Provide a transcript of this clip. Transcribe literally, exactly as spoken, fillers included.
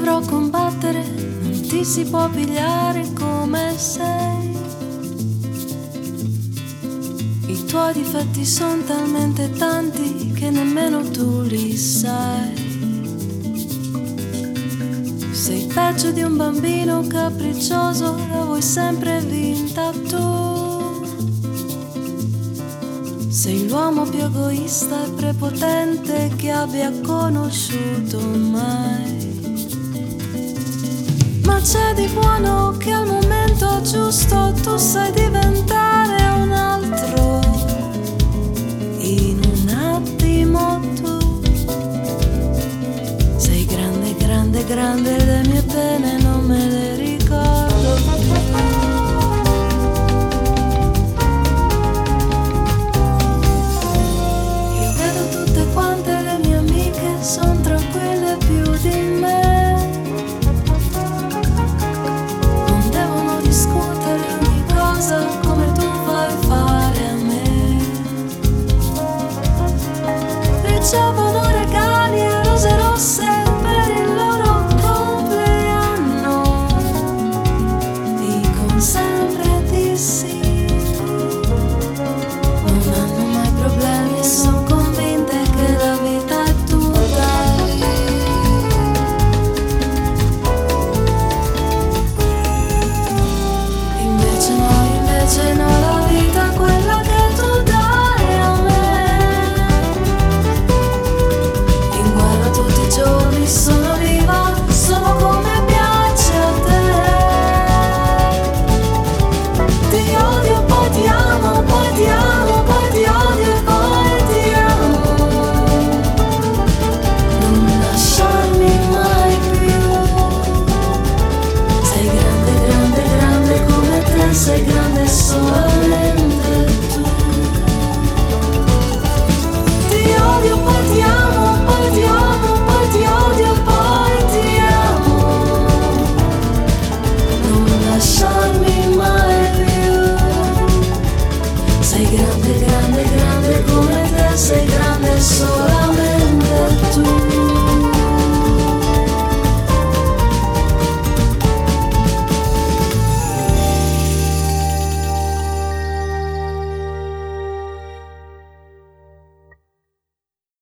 dovrò combattere, non ti si può pigliare come sei. I tuoi difetti sono talmente tanti che nemmeno tu li sai. Sei peggio di un bambino capriccioso, la vuoi sempre vinta tu. Sei l'uomo più egoista e prepotente che abbia conosciuto mai. Ma c'è di buono che al momento giusto tu sai diventare un altro. In un attimo tu sei grande, grande, grande, le mie pene non me le ricordo. Io vedo tutte quante le mie amiche, son tranquille più di me. Non devono discutere ogni cosa come tu fai fare a me. Ricevono regali e rose rosse per il loro compleanno. Dicono sempre di sì. Non hanno mai problemi e sono convinte che la vita è tutta lì. Invece no, invece no, la vita è quella che tu dai a me. In guerra tutti i giorni sono viva, sono come piace a te. Ti odio, poi ti amo, poi ti amo, poi ti odio e poi ti amo. Non lasciarmi mai più. Sei grande, grande, grande come te, sei grande,